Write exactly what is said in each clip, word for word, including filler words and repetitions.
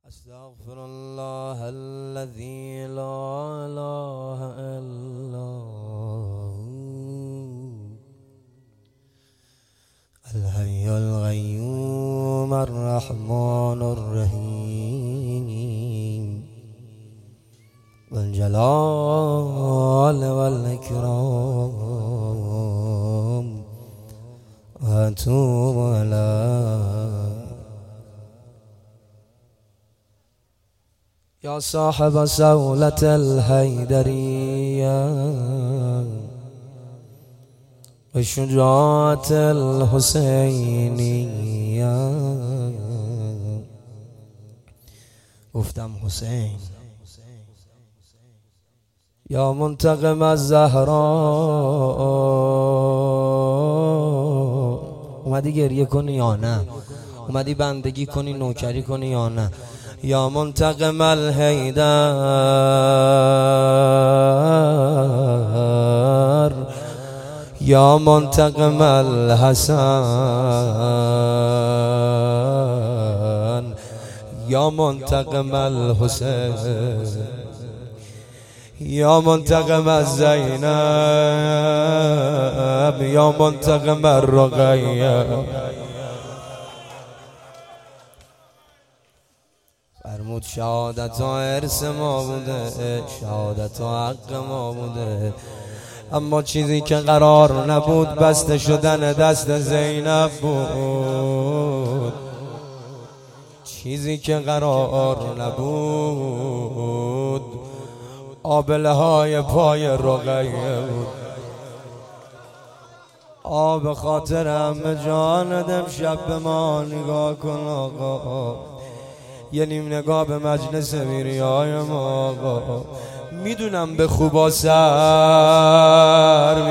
أستغفر الله الذي لا إله إلا هو الحي القيوم الرحمن الرحيم والجلال والإكرام وأتوب إليه. يا صاحب سولة الحيدرية والشجاعة الحسينية، گفتم حسین. یا منتقم الزهراء، اومدی گریه کنی یا نه؟ اومدی بندگی کنی، نوکری کنی یا نه؟ یا منتقم الحیدر، یا منتقم الحسن، یا منتقم الحسین، یا منتقم الزینب، یا منتقم الرقیه. فرمود شهادت ها ارث ما بوده، شهادت ها حق ما بوده، اما چیزی که قرار نبود بسته شدن دست زینب بود. چیزی که قرار نبود آبله های پای رقیه بود. آب خاطرم جاندم شب به ما نگاه کن آقا، یه نیم نگاه به مجلس میریای ما آقا. میدونم به خوبا سر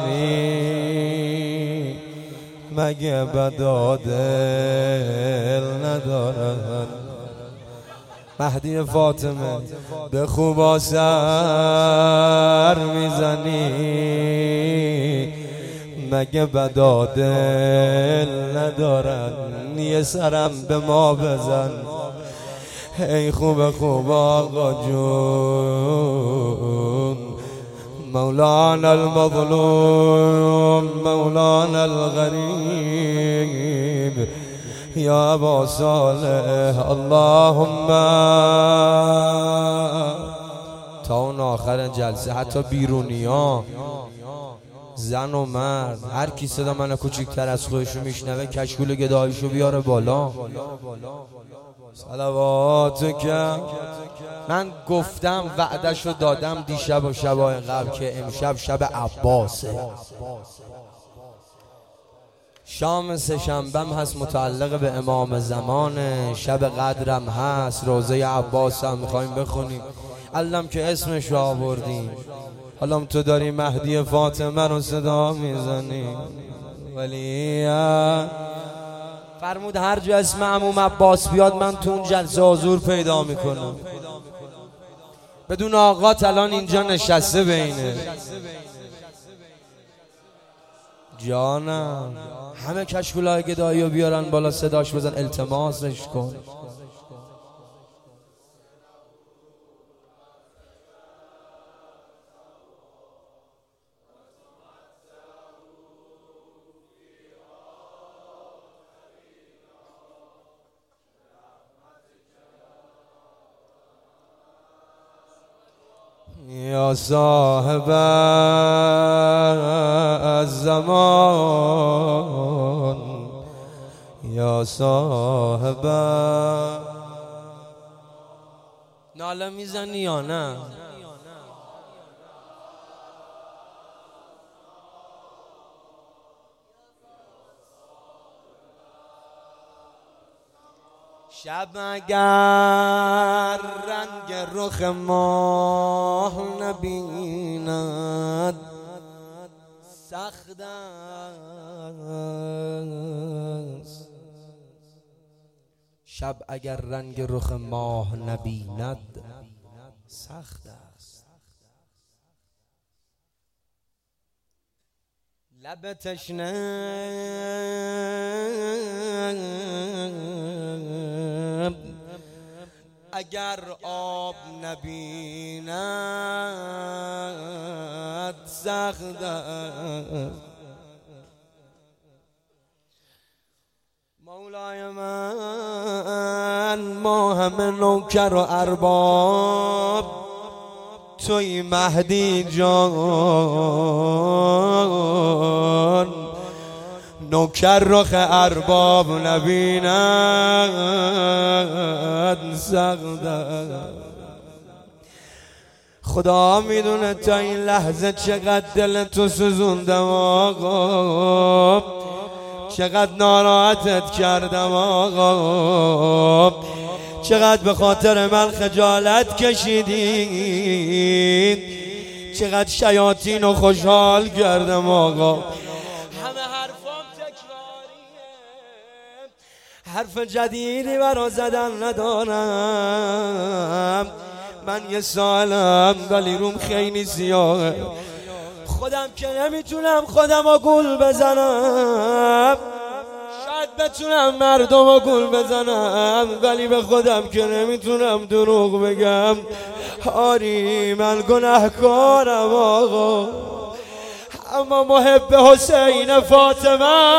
میزنی، مگه بدا دل ندارن؟ مهدی فاطمه به خوبا سر میزنی، مگه بدا دل ندارن؟ یه سرم به ما بزن ای خوب خوب آقا جون. مولانا المظلوم، مولانا الغریب، یا ابا صالح. اللهم تا اون آخر جلسه حتی بیرونی ها، زن و مرد، هر کی صدا من کوچیکتر از خودشو میشنوه کشکول گدایشو بیاره بالا. صلواتو که من گفتم وعدشو دادم دیشب و شبای قبل که امشب شب عباسه. شام سه شنبم هست متعلق به امام زمان، شب قدرم هست، روزه عباس هم میخوایم بخونیم. علم که اسمش رو آوردیم، حالا تو داری مهدی فاطمه رو صدا میزنی. ولی فرمود هر جا اسم عموم عباس بیاد من تو اون جلسه حضور پیدا میکنم. بدون آقات الان اینجا نشسته بینه جانم. همه کشکولای گدایی رو بیارن بالا، صداش بزن، التماسش کن. یا صاحب الزمان، یا صاحب. ناله میزنی یا نه؟ شب اگر رنگ رخ ماه نبیند سخت است. شب اگر رنگ رخ ماه نبیند سخت است. لب تشنه اگر آب نبیند سخت است. مولای من ما همه نوکر و ارباب، توی مهدی جان نوکر رخ ارباب نبیند سخت است. خدا میدونه تا این لحظه چقدر دل تو سوزوندم آقا، چقدر ناراحتت کردم آقا، چقدر به خاطر من خجالت کشیدی، چقدر شیاطین رو خوشحال کردم آقا. همه حرفام تکراریه، حرف جدیدی برا زدن ندارم. من یه سالم ولی روم خیلی زیاده، خودم که نمیتونم خودم رو گول بزنم، شاید بتونم مردم رو گول بزنم ولی به خودم که نمیتونم دروغ بگم. آری من گناهکارم آقا، اما محب حسین فاطمه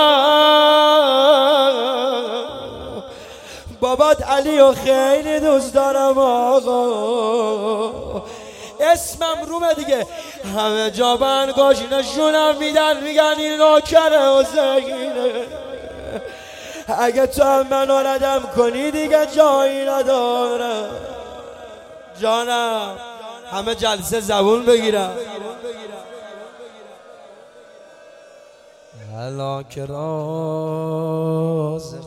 بابات علی و خیلی دوست دارم آقا. اسمم رومه دیگه، همه جا بنگاش نشونم میدن، میگن این نوکر حسینه. اگه تو هم منو ردم کنی دیگه جایی ندارم جانم. همه جلسه زبون بگیرم. حالا که راز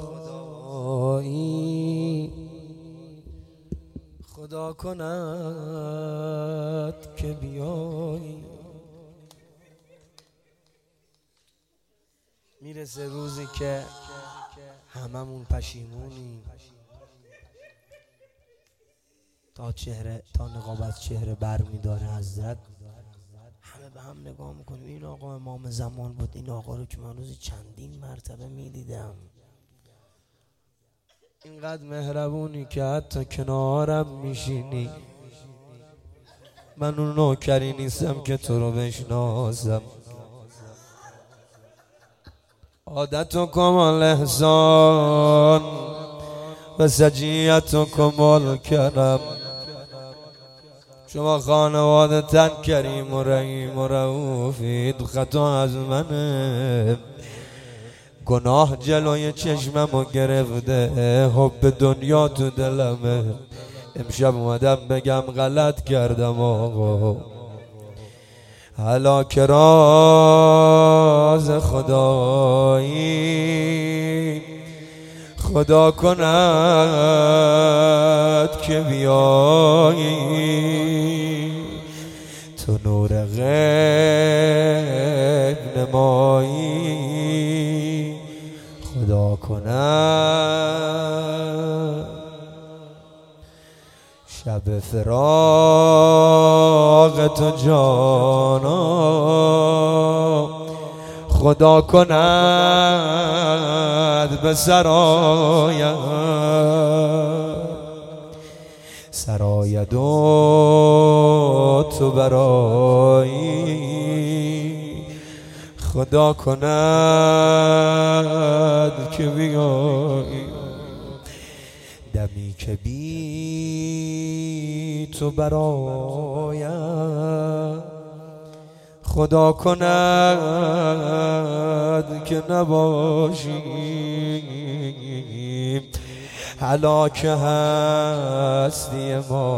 خدایی خدا کند که بیایی. میرسه روزی که هممون پشیمونیم، تا چهره تا نقاب از چهره بر میداره حضرت، همه به هم نگاه میکنیم. این آقا امام زمان بود، این آقا رو که من روزی چندین مرتبه میدیدم، اینقدر مهربونی که حتی کنارم میشینی. من اون نوکری نیستم که تو رو بشناسم. عادتکم الاحسان و سجیتکم الکرم. شما خانواده تن کریم و رحیم و رؤوفید، خطا از منه، گناه جلوی چشممو گرفته، حب دنیا تو دلمه. امشب اومدم بگم غلط کردم آقا. حالا که راز خدایی خدا کند که بیایی، تو نور غیب نمایی خدا کند. شب فراق تو جانا خدا کند به سرایم، سراید و تو برایی خدا کند که بیایی. دمی که بی تو برایم خدا کند که نباشیم. حالا که هستی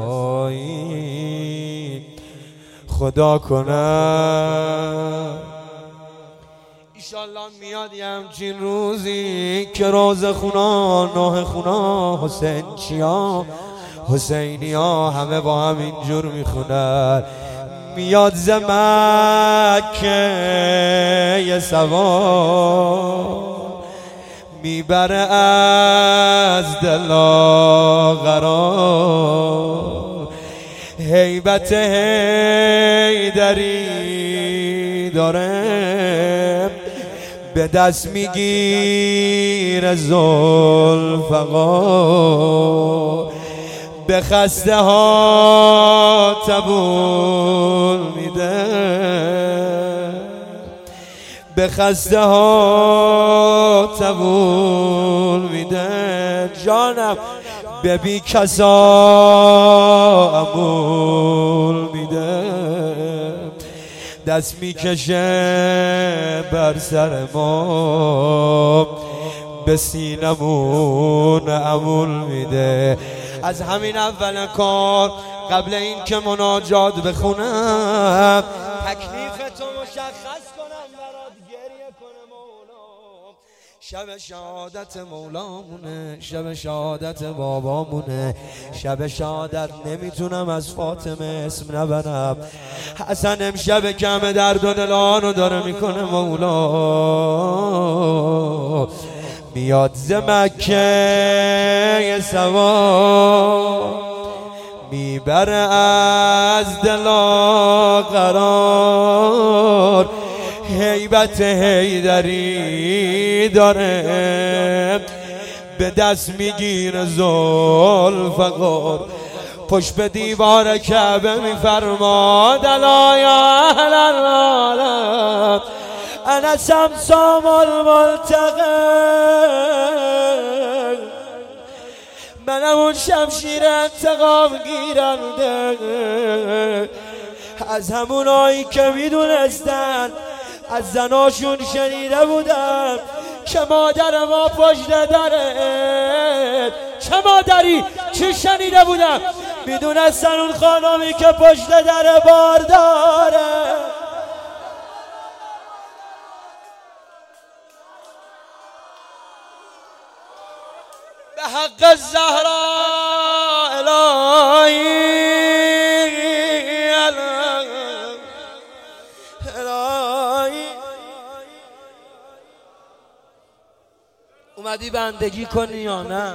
مایی خدا کند. ایشالله میاد یه همچین روزی که روز خونا نوه خونا حسین چیا حسینی ها همه با هم اینجور میخونن. میاد ز مکه یه سوار میبره از دلا قرار، هیبت حیدری داره به دست میگیره زلفقار، به خسته ها تبون میده، به خسته ها تبون میده. جانم به بی کسا امول میده، دست میکشه بر سر ما، به سینمون امول میده. از همین اول کار قبل این که مناجات بخونم، تکلیف تو مشخص کنم، برات گریه کنه مولا. شب شهادت مولامونه، شب شهادت بابامونه، شب شهادت نمیتونم از فاطمه اسم نبرم. حسن امشب کم درد و دلانو داره میکنه مولا. میاد ز مکه سوار، میبره از دلا قرار، هیبت حیدری داره، به دست میگیره ذوالفقار. پشت به دیوار کعبه میفرماد الا یا اهل العالم انا سمسام الملتقى، منم اون شمشیر انتقام گیرنده، از همونایی که میدونستن، از زناشون شنیده بودن که مادر ما پشت دره. چه مادری؟ چی شنیده بودن؟ میدونستن اون خانمی که پشت دره بار داره. به حق الزهراء الهی الهی، اومدی بندگی کنی یا نه؟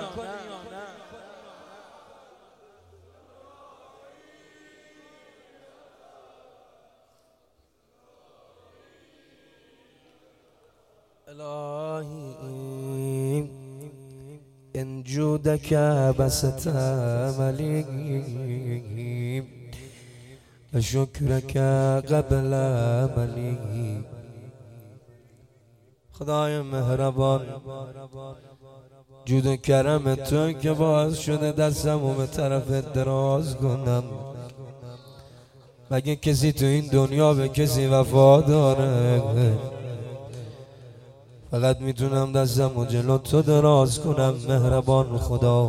الهی ان جودك بسط عملي وشكرك قبل عملي. خدای مهربان، جود و کرم تو که باعث شده دستمو به طرف دراز کنم. مگه کسی تو این دنیا به کسی وفا داره؟ فقط میتونم دستمو جلو تو دراز کنم مهربان خدا.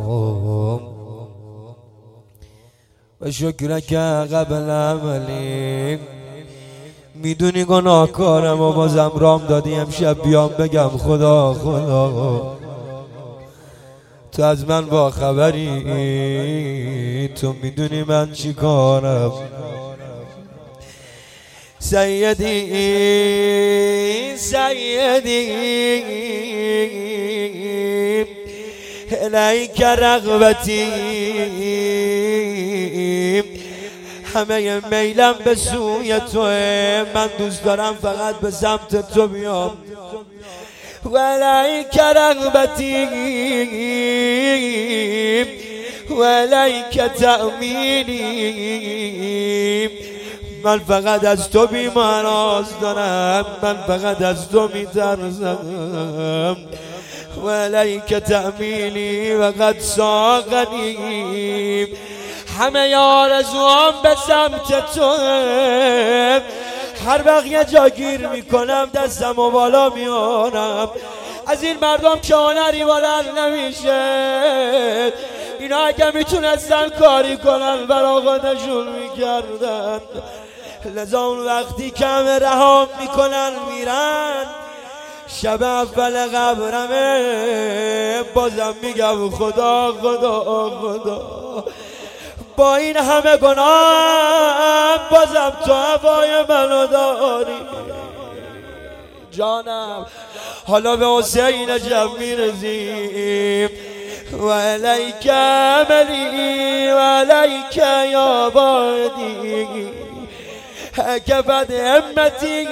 و شکرک قبل عملی، میدونی گناهکارم و بازم رام دادی امشب بیام بگم خدا خدا. تو از من با خبری، تو میدونی من چی کارم. سیدی سیدی الیک رغبتی، همه میلم به سوی توه، من دوست دارم فقط به سمت تو بیام. و الیک رغبتی و الیک تأمینی، من فقط از تو بیماراز دارم، من فقط از تو میترسم. و الیک تأمینی و قد ساقنی، همه آرزوام به سمت تو، هر وقت یه جا گیر میکنم دستم و بالا میارم. از این مردم که هنری بلند نمیشه، اینا اگه میتونستن کاری کنن برا خودشون میکردن. لذا اون وقتی که همه رها میکنن میرن، شب اول قبرمه بازم میگم خدا خدا خدا. با این همه گناه بازم تو هوای منو داری. جانم حالا به حسین جب میرزیم. و الیک عملی و الیک یا بادی، کفت همتی،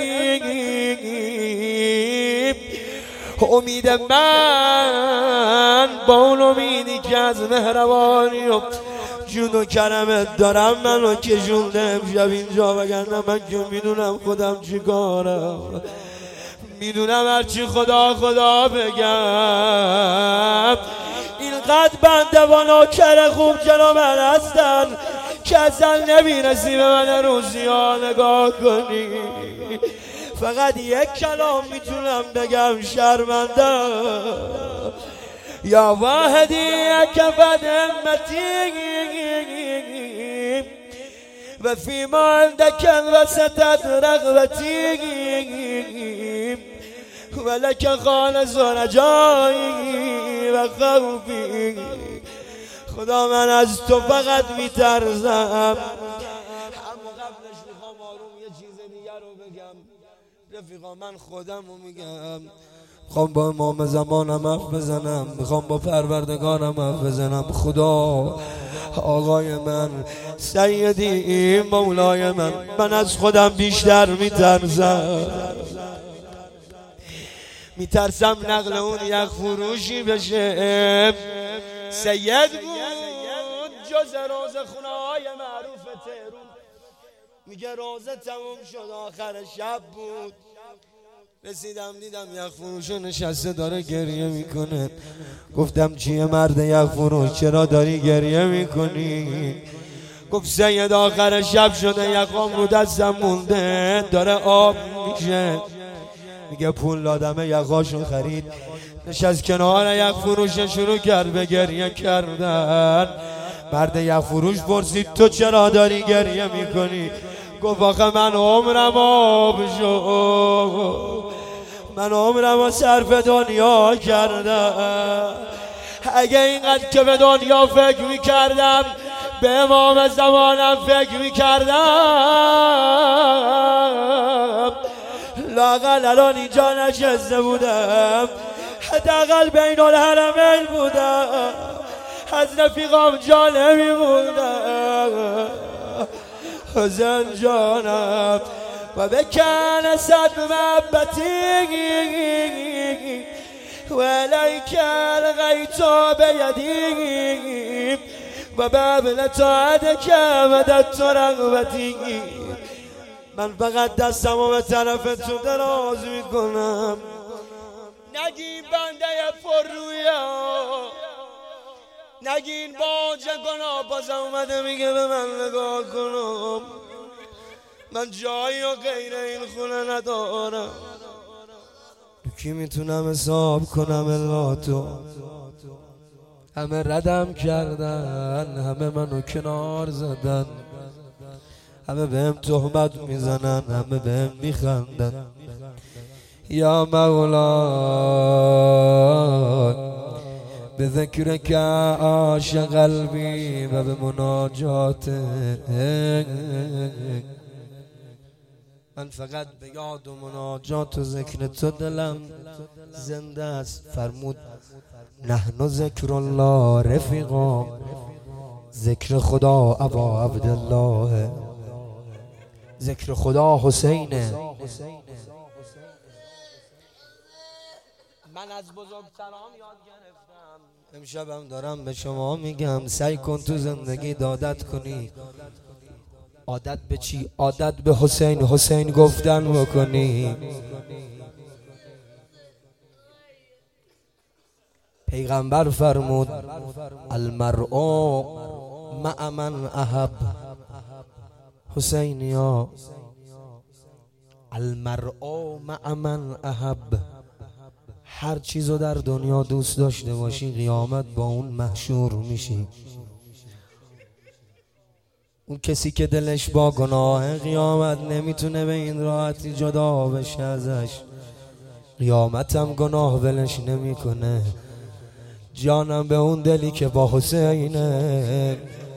امید من با اون امیدی که از مهربانی و جود و کرمت دارم منو کشونده امشب اینجا، وگرنه من که میدونم خودم چی کارم، میدونم هرچی خدا خدا بگم. اینقدر بنده و نوکر خوب جلو من هستن که اصلا نمیرسی به من روزی ها نگاه کنی. فقط یک کلام میتونم بگم شرمنده یا واحدی کفد همتی و فيما عندك انبسطت رغبتي ولك خالص رجایی و خوفی. خدا من از تو فقط میترسم. اما قبلش میخوام آروم یه چیز دیگر رو بگم. رفیقا من خودم رو میگم، میخوام با امام زمانم حرف بزنم، میخوام با پروردگارم حرف بزنم. خدا آقای من، سیدی مولای من، من از خودم بیشتر میترسم. میترسم نقل اون یک فروشی بشه. سید بود جز روزه خونه های معروف تهرون، میگه روزه تموم شد آخر شب بود، رسیدم دیدم یک فروش نشسته داره گریه میکنه. گفتم چیه مرد یک فروش، چرا داری گریه میکنی؟ گفت سید آخر شب شده یکم رو دستم مونده داره آب میشه. میگه پول دادم یقاشو خرید. نشست کنار یک فروش شروع کرد به گریه کردن. مرد یک فروش پرسید تو چرا داری گریه میکنی؟ گفت آخه من عمرم آب شد، من عمرم صرف دنیا کردم. اگه اینقدر که به دنیا فکر میکردم به امام زمانم فکر میکردم، لااقل الان اینجا نشسته بودم، حداقل بین الحرمین بودم، از رفیقام جا نمی بودم. حسین جانم و بکن صد محبتی و لیک الغیت بیدی و بابل طاعتک مددت رغبتی. من فقط دستمو به طرف تو دراز میکنم. نگین بنده پررویا، نگین باج گناه، باز اومده میگه به من نگاه کنم. من جایی و غیر این خونه ندارم. کی میتونم حساب کنم الا تو؟ همه ردم کردن، همه منو کنار زدن، همه بهم تهمت میزنن، همه بهم میخندن. یا مولا به ذکر که عاشق قلبی و به مناجات من فقط به یاد و مناجات و ذکر تو دلم زنده است. فرمود نحن ذکر الله رفیقا، ذکر خدا ابا عبدالله، ذکر خدا حسینه. من از بزرگترام یاد گرفتم، امشبم دارم به شما میگم سعی کن تو زندگی عادت کنی. عادت به چی؟ عادت به حسین حسین گفتن بکنی. پیغمبر فرمود المرء مع من احب. حسینیا المرء مع من احب، هر چیزو در دنیا دوست داشته باشی قیامت با اون محشور میشی. اون کسی که دلش با گناه قیامت نمیتونه به این راحتی جدا بشه ازش، قیامت هم گناه ولش نمیکنه. جانم به اون دلی که با حسینه.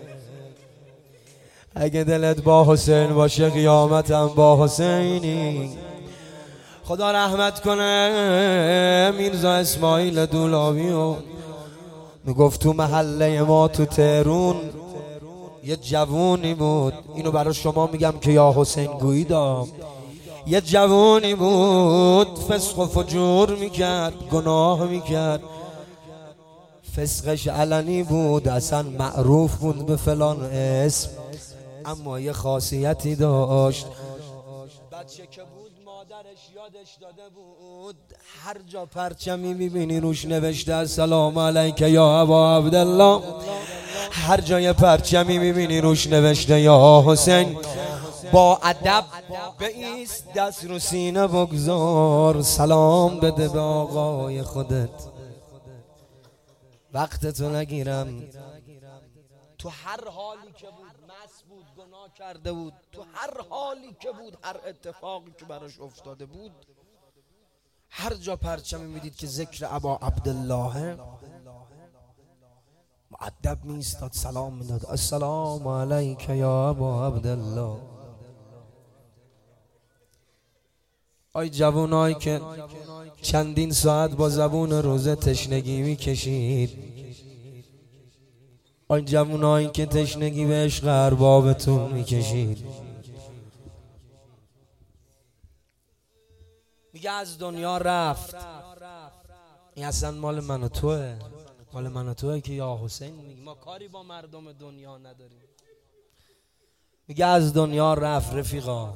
اگه دلت با حسین باشه قیامت هم با حسینی. خدا رحمت کنه میرزا اسماعیل دولابی و میگفت تو محله ما تو تهرون یه جوونی بود، اینو برای شما میگم که یا حسین گویی دا. یه جوونی بود فسق و فجور میکرد، گناه میکرد، فسقش علنی بود، اصلا معروف بود به فلان اسم، اما یه خاصیتی داشت. بچه که بود مادرش یادش داده بود هر جا پرچمی میبینی روش نوشته السلام علیک یا ابا عبدالله، هر جای پرچمی میبینی روش نوشته یا حسین، با ادب بایست دست رو سینه بگذار، سلام بده به آقای خودت. وقتتو نگیرم، تو هر حالی که بود، مست بود، گناه کرده بود، تو هر حالی که بود، هر اتفاقی که براش افتاده بود، هر جا پرچمی میدید که ذکر ابا عبدالله، مؤدب میستاد سلام میداد السلام علیک یا ابا عبدالله. آی جوانایی که چندین ساعت با زبون روزه تشنگی میکشید، آی جوانایی که تشنگی به عشق اربابتون میکشید، میگه از دنیا رفت، این اصلا مال من و توه، مال من و توه که یا حسین، میگه ما کاری با مردم دنیا نداریم. میگه از دنیا رفت رفیقا،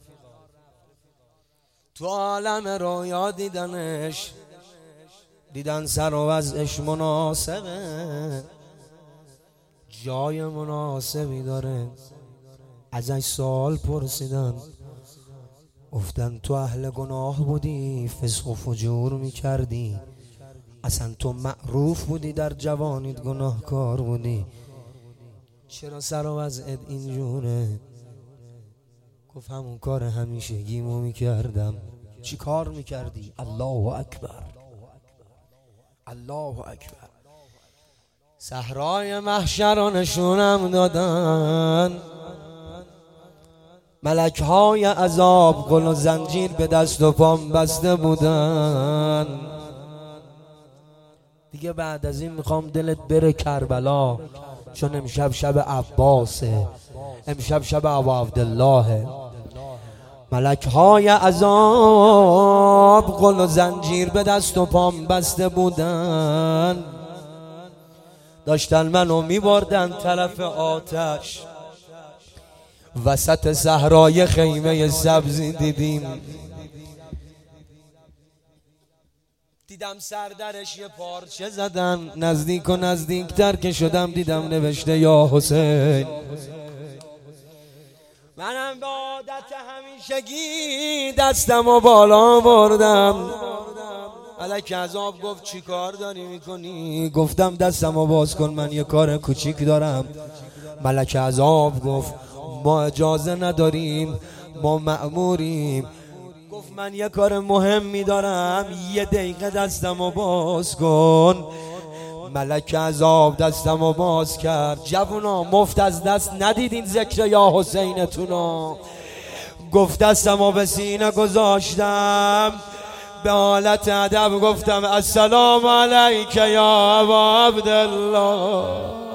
تو عالم رویا دیدنش، دیدن سر و وضعش مناسبه، جای مناسبی داره، ازش سوال پرسیدن، گفتن تو اهل گناه بودی، فسق و فجور میکردی، اصلا تو معروف بودی در جوانیت گناهکار بودی، چرا سر و وضعت اینجوره؟ گفت همون کار همیشگیمو میکردم. چی کار میکردی؟ الله اکبر، الله اکبر. صحرای محشر رو نشونم دادن، ملک های عذاب گل و زنجیر به دست و پام بسته بودن. دیگه بعد از این میخوام دلت بره کربلا، چون امشب شب عباسه، امشب شب ابا عبدالله. ملک های عذاب گل و زنجیر به دست و پام بسته بودن، داشتن منو میبردن طرف آتش، وسط صحرای خیمه سبزی دیدیم، دیدم سردرش یه پارچه زدن، نزدیک و نزدیکتر که شدم دیدم نوشته یا حسین. منم به عادت همیشگی دستم و بالا بردم. ملک عذاب گفت چی کار داری میکنی؟ گفتم دستم و باز کن، من یه کار کوچیک دارم. ملک عذاب گفت ما اجازه نداریم، ما مأموریم. گفت من یه کار مهمی دارم، یه دقیقه دستم و باز کن. ملک عذاب دستم و باز کرد. جوونا مفت از دست ندیدین ذکر یا حسینتونو. گفت دستم و به سینه گذاشتم، به حالت ادب گفتم السلام علیک یا ابا عبدالله.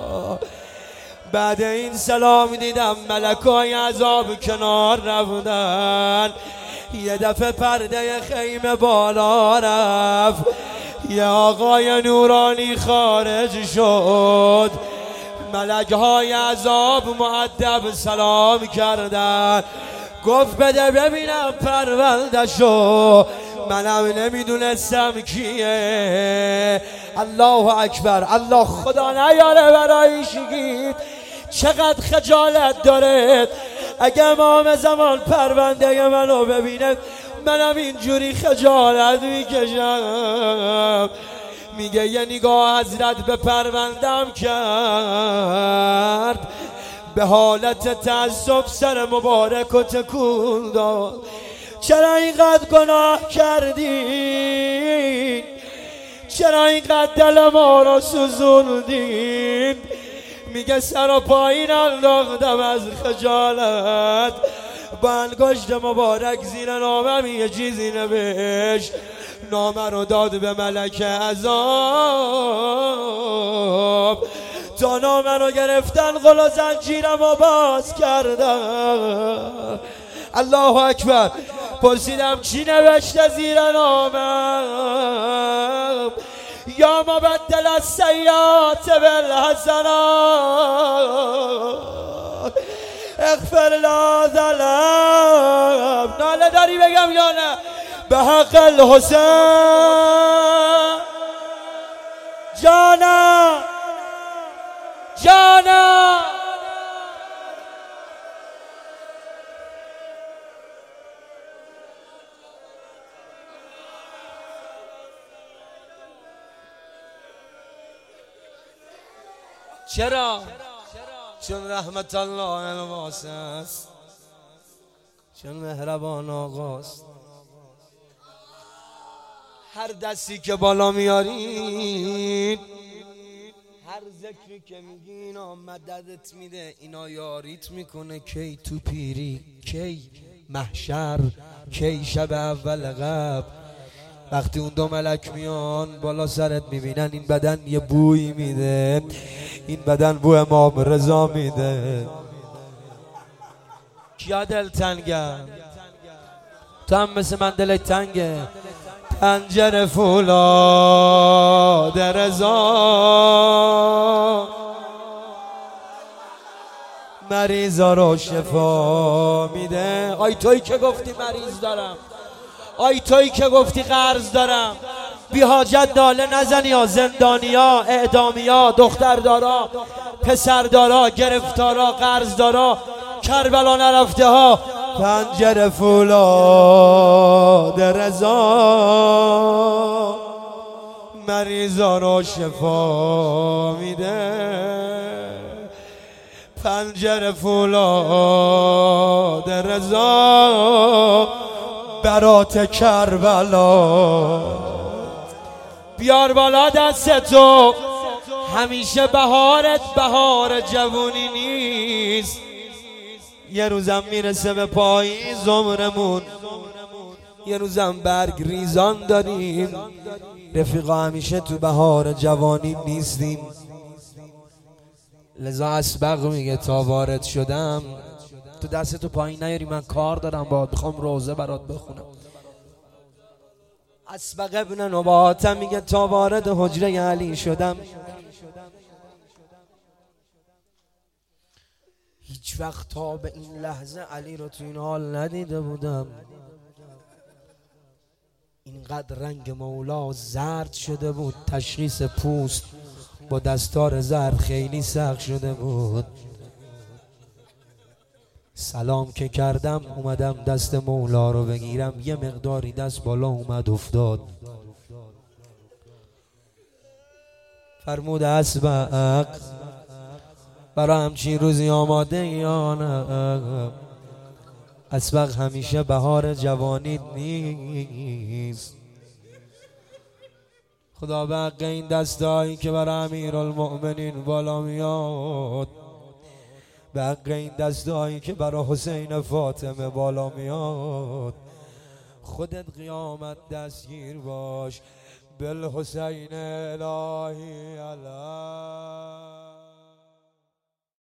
بعد این سلام دیدم ملکای عذاب کنار رفتن، یه دفعه پرده خیمه بالا رفت، یه آقای نورانی خارج شد. ملکهای عذاب مؤدب سلام کردن، گفت بده ببینم پروندشو. منم نمیدونستم کیه. الله اکبر، الله خدا نیاره برای شگید چقدر خجالت داره. اگه امام زمان پرونده منو ببینه منم اینجوری خجالت میکشم. میگه یه نگاه حضرت به پروندم کرد، به حالت تعصب سر مبارک و تکون داد. چرا اینقدر گناه کردین؟ چرا اینقدر دل ما را سوزوندین؟ میگه سر و پایین انداختم از خجالت. با انگشت مبارک زیر نامم یه چیزی نوشت، نامه رو داد به ملک عذاب. تا نامه رو گرفتن قل و زنجیرم رو باز کردم. الله اکبر. پرسیدم چی نوشته زیر نامم؟ یا مبدل السیئات بالحسنات اغفر لا ظلم. ناله داری بگم یا نه؟ به حق الحسین. جانا جانا چرا؟ چون رحمت الله الواسع است، چون مهربان آقاست. هر دستی که بالا میارید، هر ذکری که میگی اینا مددت میده، اینا یاریت میکنه. کی تو پیری، کی محشر، کی شب اول قبر، وقتی اون دو ملک میان بالا سرت میبینن این بدن یه بوی میده، این بدن بو امام رضا میده. کیا دل تنگه؟ تو هم مثل من دلت تنگه؟ پنجره فولاد رضا مریضا رو شفا میده. آی تویی که گفتی مریض دارم، آی تویی که گفتی قرض دارم، بی حاجت ناله نزنی ها. زندانیا، اعدامیا، دختردارا، پسردارا، گرفتارا، قرضدارا، کربلا نرفته ها. پنجره فولاد رضا مریضا رو شفا میده. پنجره فولاد رضا برات کربلا. بیار بالا دست تو، همیشه بهارت بهار جوونی نیست. یه روزم میرسه به پاییز عمرمون، یه روزم برگ ریزان داریم. رفیقا همیشه تو بهار جوانی نیستیم. لذا اسبق میگه تا وارد شدم تو دست تو پایین نیاری، من کار دارم باید، میخوام روزه برات بخونم. اسبق ابن نباته میگه تا وارد حجره علی شدم، هیچ وقت تا به این لحظه علی رو تو این حال ندیده بودم. اینقدر رنگ مولا زرد شده بود، تشخیص پوست با دستار زرد خیلی سخت شده بود. سلام که کردم اومدم دست مولا رو بگیرم، یه مقداری دست بالا اومد افتاد. فرمود اسبق برای همچین روزی آماده یا نه؟ اسبق همیشه بهار جوانی نیست. خدا به حق این دستایی که برای امیرالمؤمنین بالا میاد، به حق این دستایی که برای حسین فاطمه بالا میاد، خودت قیامت دستگیر باش. بالحسین الهی علی